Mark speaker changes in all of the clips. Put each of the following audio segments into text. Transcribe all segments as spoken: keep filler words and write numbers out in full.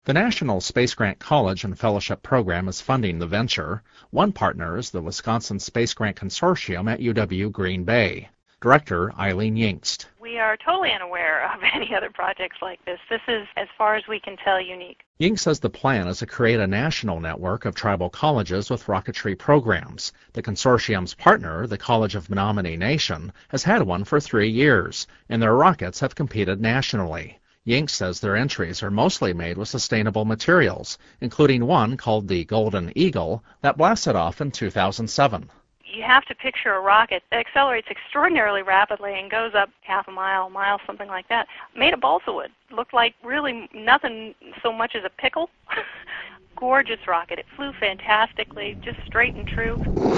Speaker 1: The National Space Grant College and Fellowship Program is funding the venture. One partner is the Wisconsin Space Grant Consortium at U W Green Bay. Director Eileen Yingst.
Speaker 2: We are totally unaware of any other projects like this. This is, as far as we can tell, unique.
Speaker 1: Yingst says the plan is to create a national network of tribal colleges with rocketry programs. The consortium's partner, the College of Menominee Nation, has had one for three years, and their rockets have competed nationally. Yingst says their entries are mostly made with sustainable materials, including one called the Golden Eagle that blasted off in two thousand seven.
Speaker 2: You have to picture a rocket that accelerates extraordinarily rapidly and goes up half a mile, a mile, something like that, made of balsa wood. Looked like really nothing so much as a pickle. Gorgeous rocket. It flew fantastically, just straight and true.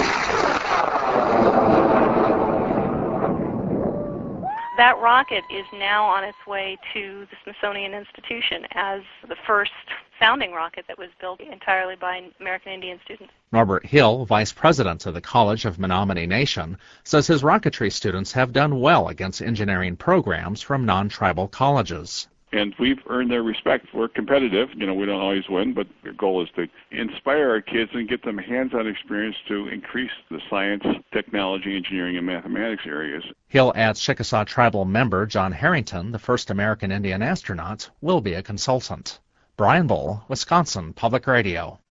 Speaker 2: That rocket is now on its way to the Smithsonian Institution as the first sounding rocket that was built entirely by American Indian students.
Speaker 1: Norbert Hill, vice president of the College of Menominee Nation, says his rocketry students have done well against engineering programs from non-tribal colleges.
Speaker 3: And we've earned their respect. We're competitive. You know, we don't always win, but the goal is to inspire our kids and get them hands-on experience to increase the science, technology, engineering, and mathematics areas.
Speaker 1: Hill adds Chickasaw tribal member John Harrington, the first American Indian astronaut, will be a consultant. Brian Bull, Wisconsin Public Radio.